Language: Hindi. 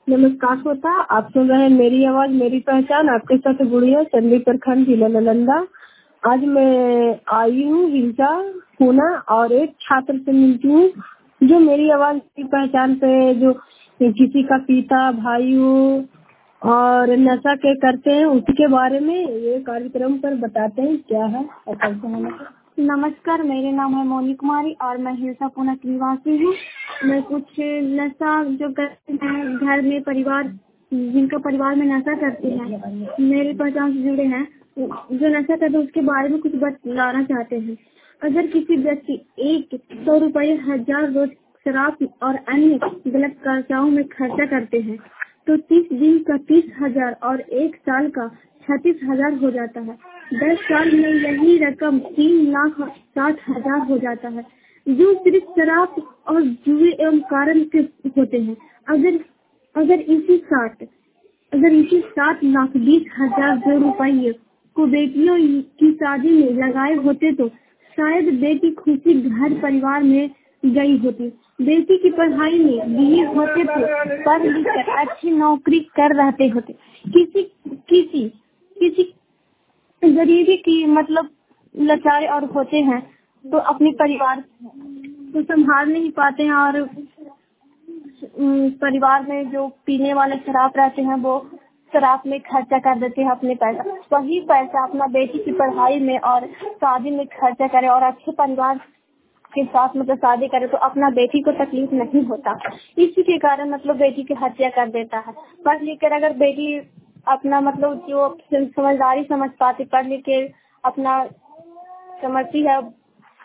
नमस्कार श्रोता, आप सुन रहे हैं मेरी आवाज मेरी पहचान। आपके साथ गुड़िया, चंदी प्रखंड, जिला नालंदा। आज मैं आई हूँ हिलसा पूना और एक छात्र से मिलती हूँ जो मेरी आवाज की पहचान पे जो किसी का पिता भाई हो और नशा के करते हैं उसके बारे में ये कार्यक्रम पर बताते हैं क्या है। नमस्कार, मेरे नाम है मोनी कुमारी और मैं हिलसा पूना की निवासी हूँ। मैं कुछ नशा जो करते हैं घर में परिवार जिनका परिवार में नशा करते हैं मेरे पहचान से जुड़े हैं जो नशा करते हैं उसके बारे में कुछ बताना चाहते हैं। अगर किसी व्यक्ति 100 रुपये 1000 रोज शराब और अन्य गलत खर्चाओं में खर्चा करते हैं तो 30 दिन का 30,000 और 1 साल का 36,000 हो जाता है। 10 साल में यही रकम 3,60,000 हो जाता है जो सिर्फ शराब और जुए एवं कारण के होते हैं। अगर इसी 7,20,000 जो रुपये को बेटियों की शादी में लगाए होते तो शायद बेटी खुशी घर परिवार में गई होती, बेटी की पढ़ाई में दिए होते तो पढ़ लिख कर अच्छी नौकरी कर रहते होते। किसी गरीबी की मतलब लाचार और होते हैं तो अपने परिवार को संभाल नहीं पाते हैं और परिवार में जो पीने वाले शराब रहते हैं वो शराब में खर्चा कर देते हैं अपने पैसा। वही पैसा अपना बेटी की पढ़ाई में और शादी में खर्चा करे और अच्छे परिवार के साथ मतलब शादी करे तो अपना बेटी को तकलीफ नहीं होता। इसी के कारण मतलब बेटी की हत्या कर देता है। पढ़ लिख कर अगर बेटी अपना मतलब जो समझदारी समझ पाती, पढ़ लिख के अपना समझती है